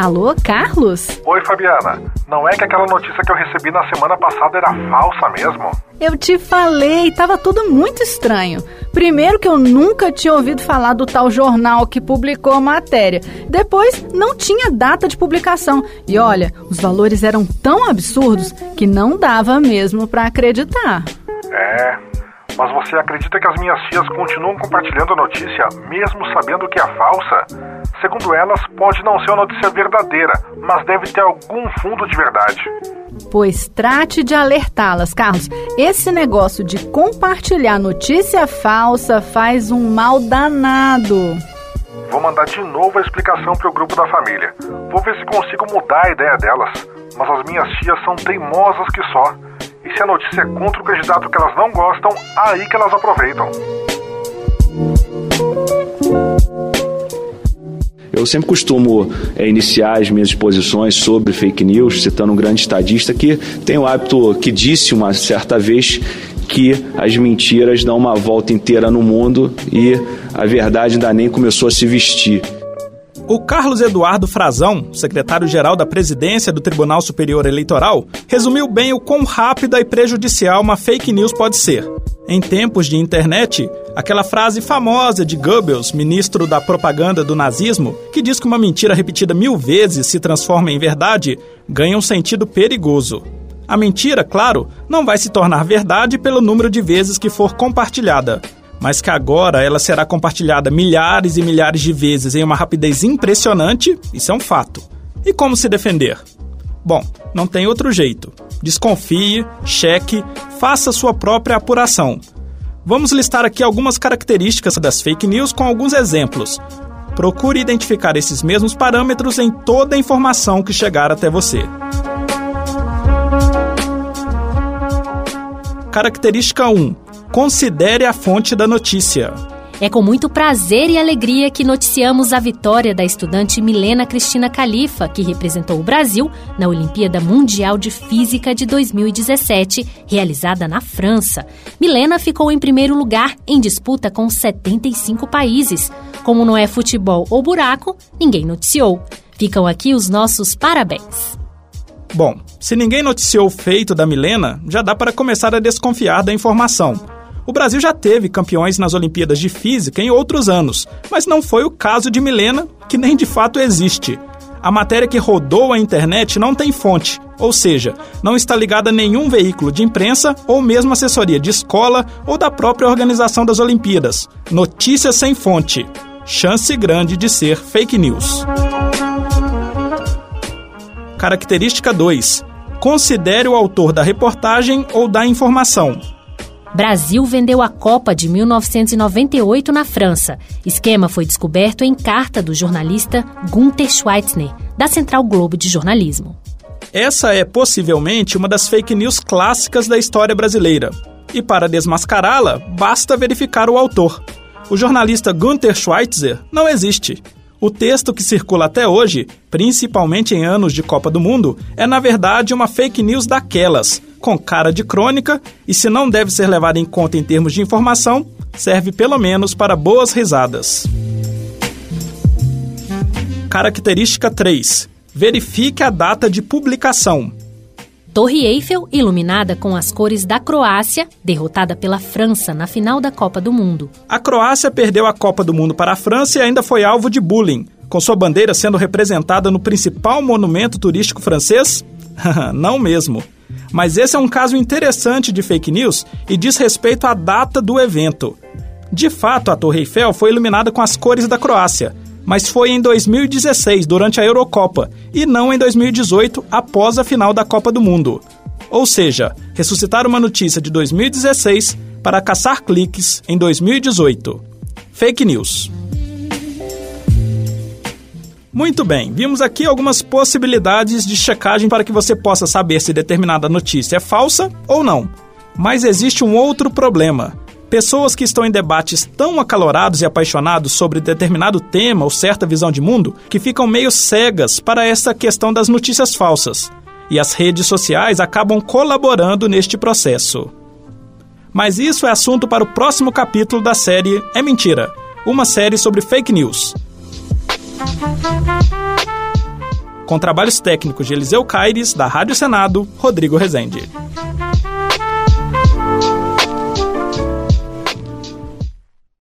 Alô, Carlos? Oi, Fabiana. Não é que aquela notícia que eu recebi na semana passada era falsa mesmo? Eu te falei, tava tudo muito estranho. Primeiro que eu nunca tinha ouvido falar do tal jornal que publicou a matéria. Depois, não tinha data de publicação. E olha, os valores eram tão absurdos que não dava mesmo pra acreditar. Mas você acredita que as minhas tias continuam compartilhando a notícia, mesmo sabendo que é falsa? Segundo elas, pode não ser uma notícia verdadeira, mas deve ter algum fundo de verdade. Pois trate de alertá-las, Carlos. Esse negócio de compartilhar notícia falsa faz um mal danado. Vou mandar de novo a explicação para o grupo da família. Vou ver se consigo mudar a ideia delas. Mas as minhas tias são teimosas que só. E se a notícia é contra o candidato que elas não gostam, aí que elas aproveitam. Eu sempre costumo iniciar as minhas exposições sobre fake news, citando um grande estadista que tem o hábito, que disse uma certa vez que as mentiras dão uma volta inteira no mundo e a verdade ainda nem começou a se vestir. O Carlos Eduardo Frazão, secretário-geral da Presidência do Tribunal Superior Eleitoral, resumiu bem o quão rápida e prejudicial uma fake news pode ser. Em tempos de internet, aquela frase famosa de Goebbels, ministro da propaganda do nazismo, que diz que uma mentira repetida 1000 vezes se transforma em verdade, ganha um sentido perigoso. A mentira, claro, não vai se tornar verdade pelo número de vezes que for compartilhada, mas que agora ela será compartilhada milhares e milhares de vezes em uma rapidez impressionante, isso é um fato. E como se defender? Bom, não tem outro jeito. Desconfie, cheque, faça sua própria apuração. Vamos listar aqui algumas características das fake news com alguns exemplos. Procure identificar esses mesmos parâmetros em toda a informação que chegar até você. Característica 1. Considere a fonte da notícia. É com muito prazer e alegria que noticiamos a vitória da estudante Milena Cristina Califa, que representou o Brasil na Olimpíada Mundial de Física de 2017, realizada na França. Milena ficou em primeiro lugar em disputa com 75 países. Como não é futebol ou buraco, ninguém noticiou. Ficam aqui os nossos parabéns. Bom, se ninguém noticiou o feito da Milena, já dá para começar a desconfiar da informação. O Brasil já teve campeões nas Olimpíadas de Física em outros anos, mas não foi o caso de Milena, que nem de fato existe. A matéria que rodou a internet não tem fonte, ou seja, não está ligada a nenhum veículo de imprensa ou mesmo assessoria de escola ou da própria organização das Olimpíadas. Notícia sem fonte. Chance grande de ser fake news. Característica 2. Considere o autor da reportagem ou da informação. Brasil vendeu a Copa de 1998 na França. Esquema foi descoberto em carta do jornalista Gunther Schweitzner, da Central Globo de Jornalismo. Essa é possivelmente uma das fake news clássicas da história brasileira. E para desmascará-la, basta verificar o autor. O jornalista Gunther Schweitzner não existe. O texto que circula até hoje, principalmente em anos de Copa do Mundo, é na verdade uma fake news daquelas, com cara de crônica, e se não deve ser levado em conta em termos de informação, serve pelo menos para boas risadas. Característica 3. Verifique a data de publicação. Torre Eiffel, iluminada com as cores da Croácia, derrotada pela França na final da Copa do Mundo. A Croácia perdeu a Copa do Mundo para a França e ainda foi alvo de bullying, com sua bandeira sendo representada no principal monumento turístico francês? Não mesmo. Mas esse é um caso interessante de fake news e diz respeito à data do evento. De fato, a Torre Eiffel foi iluminada com as cores da Croácia, mas foi em 2016, durante a Eurocopa, e não em 2018, após a final da Copa do Mundo. Ou seja, ressuscitar uma notícia de 2016 para caçar cliques em 2018. Fake news. Muito bem, vimos aqui algumas possibilidades de checagem para que você possa saber se determinada notícia é falsa ou não. Mas existe um outro problema. Pessoas que estão em debates tão acalorados e apaixonados sobre determinado tema ou certa visão de mundo que ficam meio cegas para essa questão das notícias falsas. E as redes sociais acabam colaborando neste processo. Mas isso é assunto para o próximo capítulo da série É Mentira, uma série sobre fake news. Com trabalhos técnicos de Eliseu Caires, da Rádio Senado, Rodrigo Rezende.